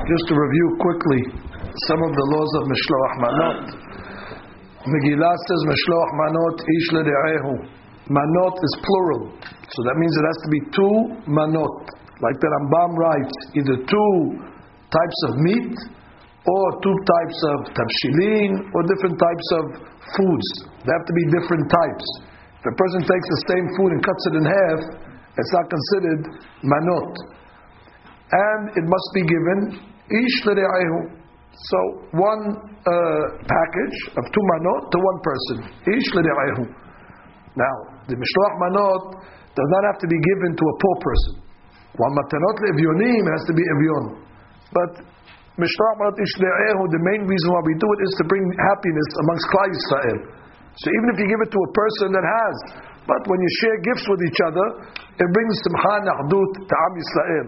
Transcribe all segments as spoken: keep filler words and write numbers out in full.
Just to review quickly some of the laws of Mishloach Manot. Megillah says Mishloach Manot ish l're'ehu. Manot is plural, so that means it has to be two manot. Like the Rambam writes, either two types of meat, or two types of tabshilin, or different types of foods. They have to be different types. If a person takes the same food and cuts it in half, it's not considered manot. And it must be given ish l're'ehu. So one uh, package of two manot to one person. Ish l're'ehu. Now, the mishloach manot does not have to be given to a poor person. While matanot le'evyonim has to be evyon. But mishloach manot ish l're'ehu, the main reason why we do it is to bring happiness amongst Klal Yisrael. So even if you give it to a person that has, but when you share gifts with each other, it brings simcha nachdut to Am Yisrael.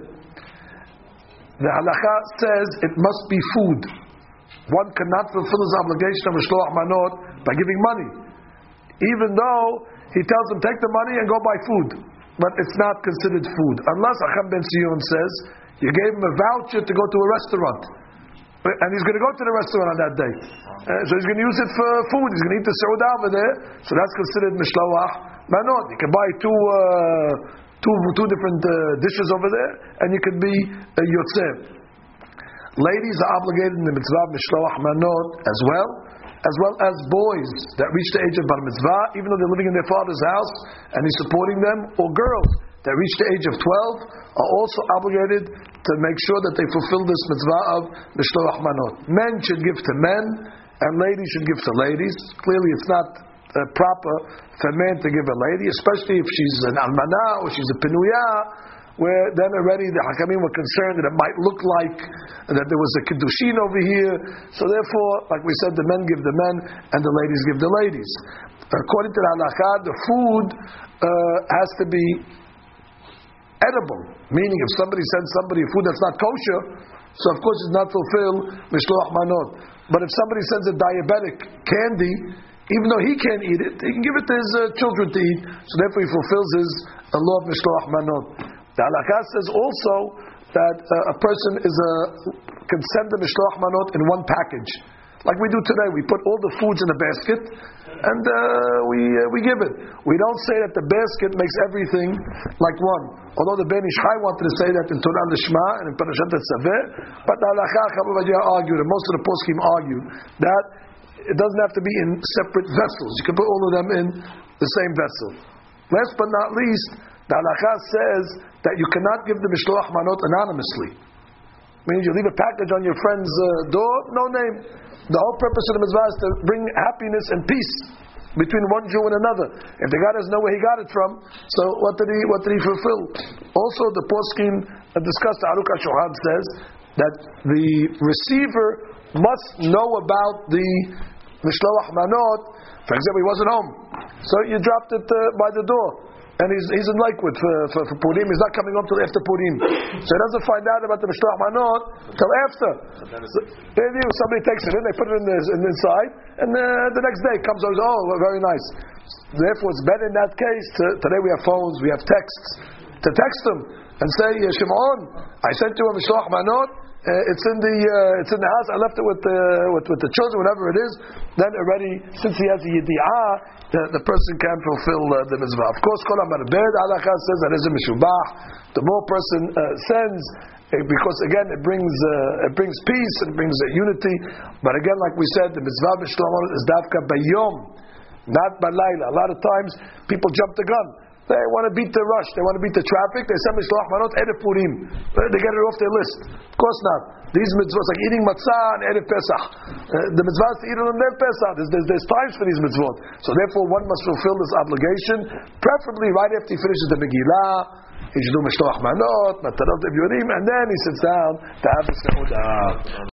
The halakha says it must be food. One cannot fulfill his obligation of mishloach manot by giving money, even though he tells him take the money and go buy food, but it's not considered food unless Acham ben Sion says you gave him a voucher to go to a restaurant, and he's going to go to the restaurant on that day, uh, so he's going to use it for food. He's going to eat the seudah over there, so that's considered mishloach manot. You can buy two. Uh, Two, two different uh, dishes over there, and you could be a yotzer. Ladies are obligated in the mitzvah of mishloach manot as well, as well as boys that reach the age of bar mitzvah, even though they're living in their father's house and he's supporting them, or girls that reach the age of twelve are also obligated to make sure that they fulfill this mitzvah of mishloach manot. Men should give to men, and ladies should give to ladies. Clearly, it's not Uh, proper for a man to give a lady, especially if she's an almana or she's a pinuya, where then already the hakamim were concerned that it might look like that there was a kiddushin over here. So therefore, like we said, the men give the men and the ladies give the ladies. According to the halakha, the food uh, has to be edible, meaning if somebody sends somebody food that's not kosher, so of course it's not fulfilled mishloach manot. But if somebody sends a diabetic candy, even though he can't eat it, he can give it to his uh, children to eat. So therefore he fulfills his uh, law of mishloach manot. The halakha says also that uh, a person is a, can send the mishloach manot in one package. Like we do today. We put all the foods in a basket and uh, we uh, we give it. We don't say that the basket makes everything like one. Although the Ben Ish Chai wanted to say that in Torah Lishma and in Parashat Tzaveh, but the halakha Chavavadiyah argued, and most of the poskim argued, that it doesn't have to be in separate vessels. You can put all of them in the same vessel. Last but not least, the halakha says that you cannot give the mishloach manot anonymously. Means you leave a package on your friend's uh, door, no name. The whole purpose of the mitzvah is to bring happiness and peace between one Jew and another. If the guy doesn't know where he got it from, so what did he what did he fulfill? Also, the poskim discussed, the Aruch HaShohad says that the receiver must know about the mishloach manot. For example, he wasn't home, so you dropped it uh, by the door, and he's he's in Lakewood for, for, for Purim. He's not coming home till after Purim, so he doesn't find out about the mishloach manot till after. So, somebody takes it in, they put it in the, in the inside, and uh, the next day comes over. Oh, well, very nice. Therefore, it's better in that case. To, today we have phones, we have texts. To text them and say, Shimon, I sent you a mishloach manot. Uh, it's in the uh, it's in the house. I left it with the with, with the children, whatever it is. Then already, since he has a yedi'ah, the, the person can fulfill uh, the mitzvah. Of course, kol hamarbeh halakha says that is a mishubah. The more person uh, sends, uh, because again it brings uh, it brings peace and it brings uh, unity. But again, like we said, the mitzvah mishloach is dafka bayom, not balayla. A lot of times people jump the gun. They want to beat the rush. They want to beat the traffic. They send mishloach manot Erev Purim. They get it off their list. Of course not. These mitzvahs, like eating matzah and Erev Pesach. Uh, the mitzvah is to eat it on Erev Pesach. There's, there's, there's times for these mitzvot. So therefore, one must fulfill this obligation, preferably right after he finishes the Megillah. He should do mishloach manot, matanot evyonim, and then he sits down to have the seudah.